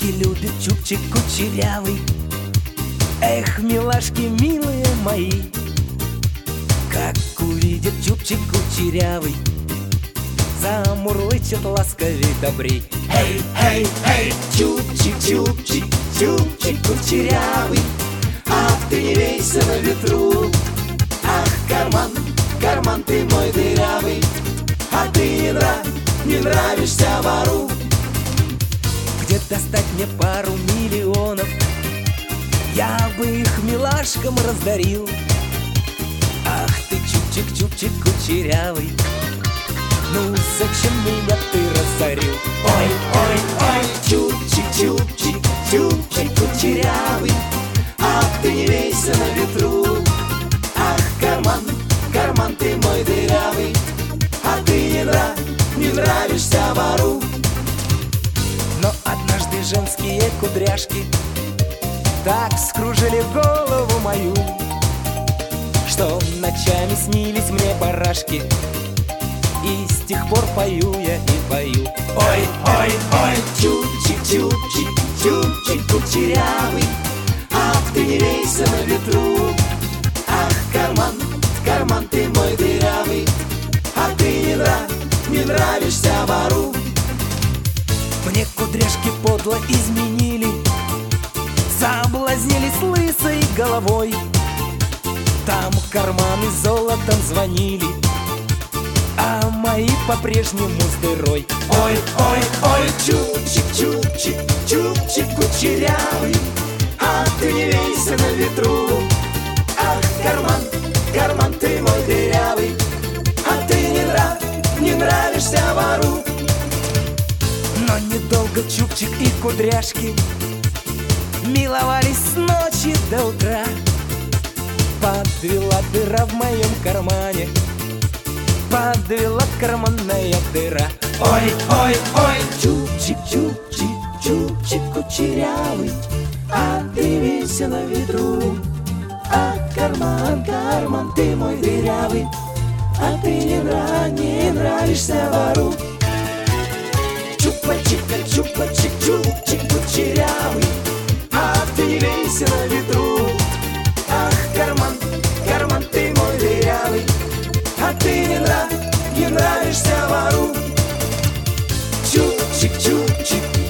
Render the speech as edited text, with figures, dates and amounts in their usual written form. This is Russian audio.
Милашки любят чубчик кучерявый. Эх, милашки, милые мои, как увидят чубчик кучерявый, замурлычет ласковей добрей. Эй, эй, эй, чубчик, чубчик, чубчик кучерявый, ах, ты не вейся на ветру. Ах, карман, карман ты мой дырявый, а ты не нравишься вору. Где достать мне пару миллионов? Я бы их милашкам раздарил. Ах ты, чубчик, чубчик кучерявый, ну зачем меня ты разорил? Ой, ой, ой, чубчик, чубчик, чубчик кучерявый, ах, ты не вейся на ветру. Ах, карман, карман ты мой дырявый, а ты не нравишься вору. Но однажды женские кудряшки так скружили голову мою, что ночами снились мне барашки, и с тех пор пою я и пою. Ой, ой, ой, чубчик, чубчик, чубчик кучерявый, ах, ты не вейся на ветру. Ах, карман, карман ты мой дырявый, а ты не нравишься вору. Мне кудряшки подло изменили, соблазнили с лысой головой. Там карманы золотом звонили, а мои по-прежнему с дырой. Ой, ой, ой, чубчик, чубчик, чубчик кучерявый, а ты не вейся на ветру. Ах, карман, карман ты мой дырявый, а ты не нравишься вору. Но недолго чубчик и кудряшки миловались с ночи до утра. Подвела дыра в моем кармане, подвела карманная дыра. Ой, ой, ой, чубчик, чубчик, чубчик кучерявый, а ты вейся на ветру. А карман, карман ты мой дырявый, а ты не нравишься вору. Чупа-чика, чупа-чик, чубчик кучерявый, а ты не вейся на ветру. Ах, карман, карман ты мой дырявый, а ты не нравишься вору. Чубчик, чубчик,